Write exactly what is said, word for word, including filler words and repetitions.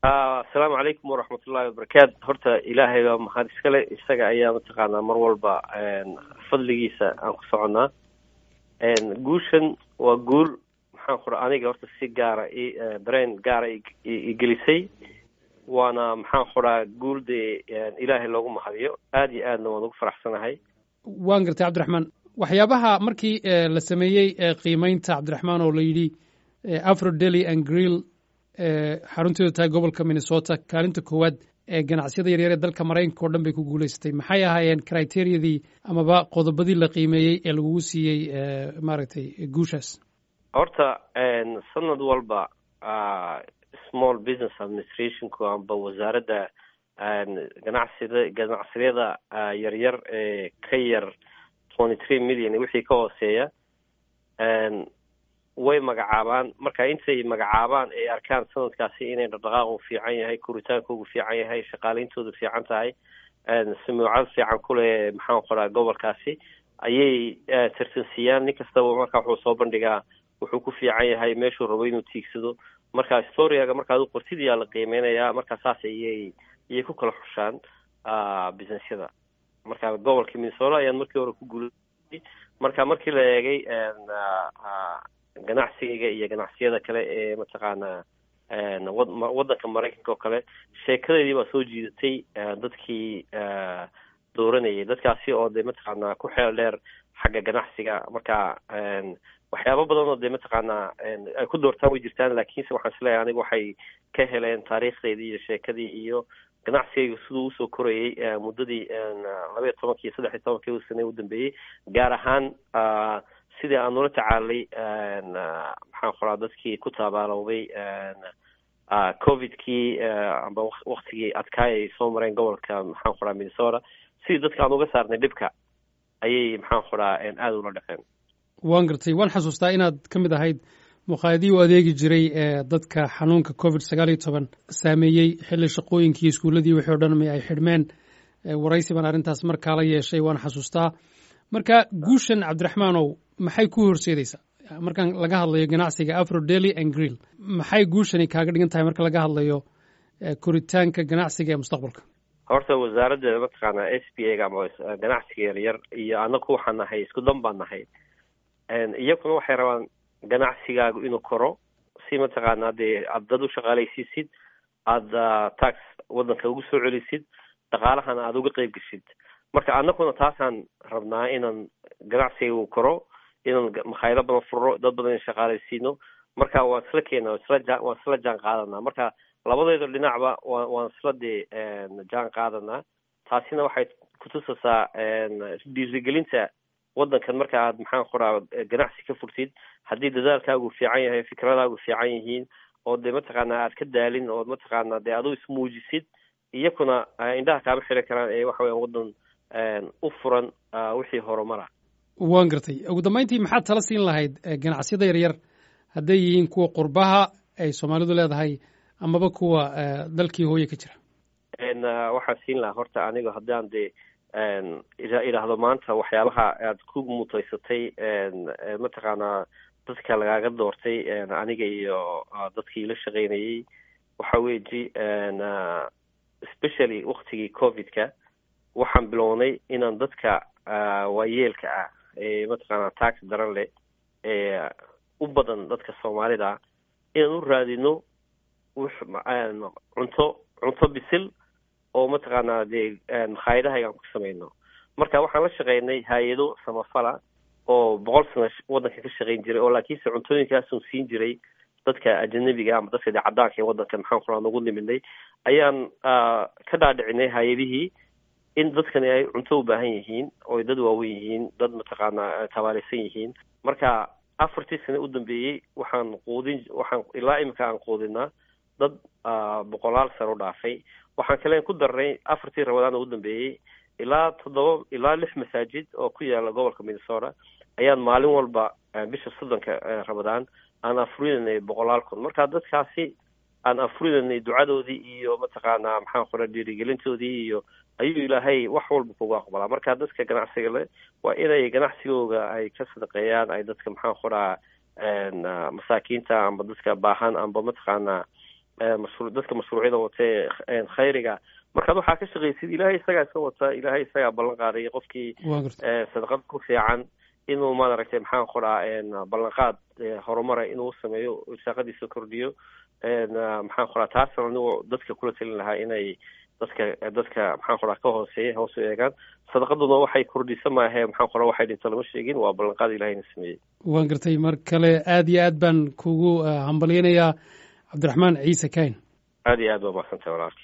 asalaamu calaykum waraxmat ullahi wabarakaatu. horta ilaahay baa mahad iskale, isaga ayaa mataqaanaa mar walba fadligiisa aan ku soconnaa. guushan waa guul maxaan ku raa aniga horta si gaara dareen gaara igelisay, waana maxaan ku raa guul dee ilaahay loogu mahadiyo. aada iyo aadna waan ugu faraxsanahay. waan gartay cabdiraxmaan, waxyaabaha markii la sameeyey qiimeynta cabdiraxmaan oo la yidhi afro deli and grill xarunteedu tahay gobolka minnesota, kaalinta koowaad ee ganacsiyada yaryar ee dalka maraykanka oo dhan bay ku guulaysatay. maxay ahaayeen criteriyadii amaba qodobadii la qiimeeyey ee lagugu siiyey maaragtay guushaas? horta sanad walba small business administrationku amba wasaaradda ganacsida ganacsiyada yaryar ee ka yar twenty three million wixii ka hooseeya way magacaabaan. marka intay magacaabaan ay arkaan sanadkaasi inay dhaqdhaqaaqu fiican yahay, koritaankoogu fiican yahay, shaqaaleyntoodu fiican tahay, samuucad fiican kuleh maxaan qoraa gobolkaasi, ayay tartansiiyaan. nin kastaba marka wuxuu soo bandhigaa wuxuu ku fiican yahay, meeshuu rabo inuu tiigsado. marka historiaga markaad u qortid yaa la qiimeynayaa. marka saas ayay iyay ku kala xushaan businessyada. marka gobolka Minnesota ayaan markii hore ku guulaystay. marka markii la eegay ganacsiga iyo ganacsiyada kale ee mataqaanaa waddanka maraykanka oo kale, sheekadeedii baa soo jiidatay dadkii dooranayay, dadkaasi oo dee mataqaanaa ku xeel dheer xagga ganacsiga. marka waxyaabo badan oo dee mataqaanaa ay ku doortaan way jirtaan, laakiinse waxaan isleeyahay aniga waxay ka heleen taariikhdeedii iyo sheekadii iyo ganacsigayga siduu usoo korayay muddadii laba iyo tobankii iyo saddex iyo tobankii sane u dambeeyey, gaar ahaan sidii aan ula tacaalay maxaan qoraa dadkii ku taabaalowday covidkii amba waktigii adkaay ay soo mareen gobolka maxaan qoraa Minnesota, sidii dadka aan uga saarnay dhibka ayay maxaan qoraa aada ula dhaqeen. waan gartay, waan xasuustaa inaad ka mid ahayd muqaadii u adeegi jiray dadka xanuunka covid sagaal iyo toban saameeyey xilli shaqooyinkii iskuuladii wixii o dhan ay xidhmeen. waraysi baan arrintaas markaa la yeeshay, waan xasuustaa. marka guushan cabdiraxmaanow maxay ku horseedaysaa markaan laga hadlayo ganacsiga afro deli and grill? maxay guushani kaaga dhigan tahay marka laga hadlayo koritaanka ganacsiga ee mustaqbalka? horta wasaaradda mataqaanaa s b a ga ama ganacsiga yaryar iyo anaku waxaan nahay isku dan baan nahay. iyaguna waxay rabaan ganacsigaagu inuu koro, si mataqaanaa dee aad dad u shaqaalaysiisid, aada tax waddanka ugu soo celisid, dhaqaalahana aada uga qeyb geshid. marka anaguna taasaan rabnaa inaan ganacsiga uu koro, inaan makhaayado badan furo, dad badan in shaqaalaysiino. marka waan isla keena isla waan isla jaan qaadanaa. marka labadeeda dhinacba waa waan isla dee jaan qaadanaa. taasina waxay kutusaysaa dhiirigelinta waddankan. marka aad maxaan qoraa ganacsi ka furtid, haddii dadaalkaagu fiican yahay, fikradaagu fiican yihiin, oo dee mataqaanaa aad ka daalin, oo mataqaanaa dee aduu ismuujisid, iyakuna indhaha kaama xiri karaan ee waxa weya waddan u furan wixii horumara. waan gartay. ugu dambeyntii maxaad tala siin lahayd ganacsiyada yaryar, hadday yihiin kuwa qurbaha ay soomaalidu leedahay amaba kuwa dalkii hooye ka jira? waxaan siin lahaa horta aniga haddaan dee idhaahdo maanta waxyaabaha aad ku mutaysatay mataqaanaa dadka lagaaga doortay aniga iyo dadkii la shaqaynayay, waxa weeji especially waktigii covidka waxaan bilownay inaan dadka waayeelka ah ee mataqaanaa tax daran leh ee u badan dadka soomaalida inaan u raadino cunto cunto bisil oo mataqaanaa dee makhaayadahaygaan ku samayno. marka waxaan la shaqaynay hay-ado samafala oo boqol sano waddanka ka shaqayn jiray, oo laakiinse cuntooyinkaasun siin jiray dadka ajanabiga ama dadka dee caddaanka ee waddanka maxaan kuraa nagu nimidnay. ayaan ka dhaadhicinay hay-adihii in dadkani ay cunto u baahan yihiin, oo dad waaweyn yihiin, dad mataqaanaa tabaalaysan yihiin. marka afartii sane u dambeeyey waxaan quudin waxaan ilaa imika aan quudinaa dad boqolaal sano u dhaafay. waxaan kale ku darnay afartii rabadaan u dambeeyey ilaa toddoba ilaa lix masaajid oo ku yaala gobolka Minnesota ayaan maalin walba bisha soddonka rabadaan aan afurinay boqolaal kun. marka dadkaasi aan afurinay ducadoodii iyo mataqaanaa maxaan qoraa dhiirigelintoodii iyo ayuu ilaahay wax walba kugu aqbalaa. marka dadka ganacsiga leh waa inay ganacsigooga ay ka sadaqeeyaan, ay dadka maxaan qoraa masaakiinta amba dadka baahan amba mataqaanaa mashru dadka mashruucyada watee khayriga markaad waxaa ka shaqaysid ilaahay isagaa iska wataa ilaahay isagaa ballan qaaday qofkii sadaqad ku fiican inuu maaragtay maxaan qoraa ballanqaad horumara inuu sameeyo shaqadiisa kordhiyo maxaan qoraa taasna anigu dadka kula talin lahaa inay dadka dadka maxaan qoraa ka hooseeya hoos u eegaan sadaqaduna waxay kordhisa maahe maxaan qoraa waxay dhinto lama sheegin waa ballanqaad ilaahayna sameeyey waan gartay mar kale aad iyo aad baan kugu hambalyaynayaa cabdiraxmaan ciise kayn aad iyo aad baa mahadsantahay walaalkii